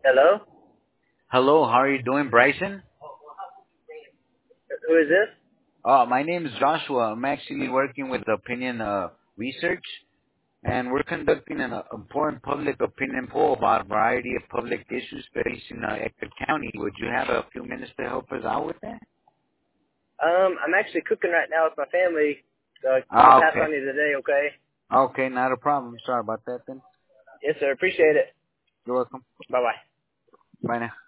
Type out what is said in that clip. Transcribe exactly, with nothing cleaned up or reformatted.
Hello? Hello, how are you doing, Bryson? Who is this? Uh, my name is Joshua. I'm actually working with Opinion uh, Research, and we're conducting an uh, important public opinion poll about a variety of public issues facing uh, Ector County. Would you have a few minutes to help us out with that? Um, I'm actually cooking right now with my family. So I'm going to Ah, pass okay. on you today, okay? Okay, not a problem. Sorry about that then. Yes, sir. Appreciate it. You're welcome. Bye-bye. Bye now.